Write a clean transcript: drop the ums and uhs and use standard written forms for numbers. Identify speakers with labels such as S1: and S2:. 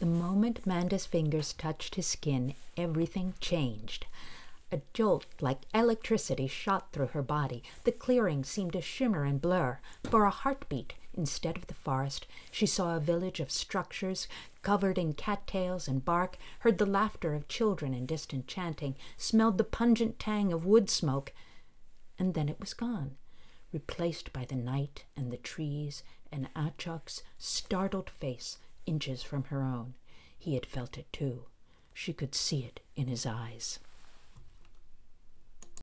S1: The moment Manda's fingers touched his skin, everything changed. A jolt like electricity shot through her body. The clearing seemed to shimmer and blur. For a heartbeat, instead of the forest, she saw a village of structures covered in cattails and bark, heard the laughter of children and distant chanting, smelled the pungent tang of wood smoke, and then it was gone, replaced by the night and the trees and Achok's startled face inches from her own. He had felt it too. She could see it in his eyes.